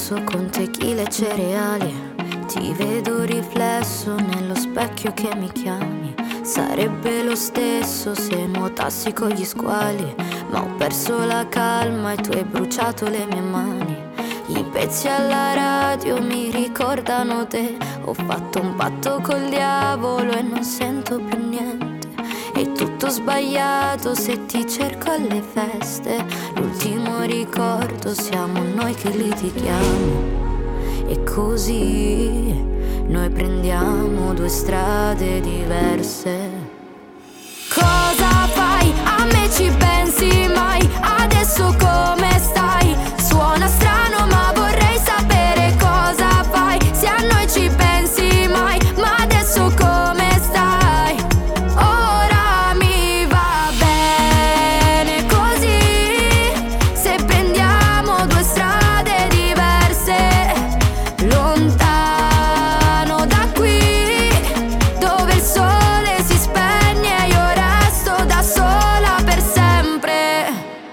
espresso con tequila e cereali. Ti vedo riflesso nello specchio che mi chiami. Sarebbe lo stesso se nuotassi con gli squali, ma ho perso la calma e tu hai bruciato le mie mani. I pezzi alla radio mi ricordano te. Ho fatto un patto col diavolo e non sento più niente. È tutto sbagliato se ti cerco alle feste. L'ultimo ricordo siamo noi che litighiamo. E così noi prendiamo due strade diverse. Cosa fai? A me ci pensi mai? Adesso come stai? Suona strano ma vorrei sapere cosa fai. Se a noi ci pensi mai? Ma adesso come stai? Ora mi va bene così. Se prendiamo due strade diverse, lontano da qui, dove il sole si spegne e io resto da sola per sempre.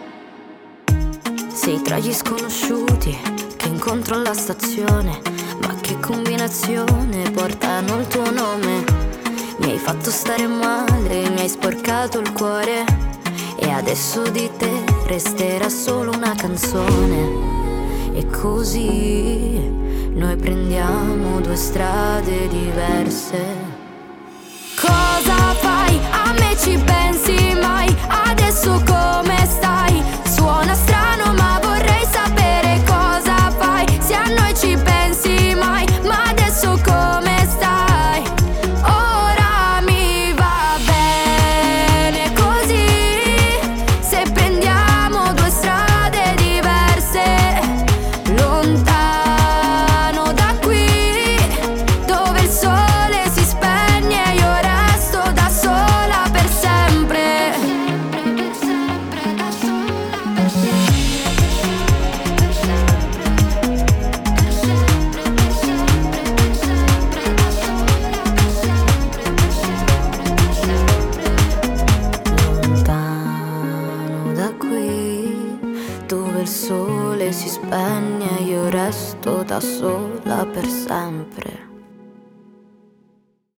Sei tra gli sconosciuti che incontro alla stazione, ma che combinazione portano il tuo nome. Mi hai fatto stare male, mi hai sporcato il cuore, e adesso di te resterà solo una canzone. E così noi prendiamo due strade diverse. Cosa fai? A me ci pensi mai? Adesso come stai? Suona strano ma vorrei sapere cosa fai. Se a noi ci pensi mai? Ma adesso come stai? Ora mi va bene così. Se prendiamo due strade diverse, lontano da qui, dove il sole si spegne e io resto da sola per sempre. Lontano da qui, dove il sole si spegne e io resto da sola per sempre.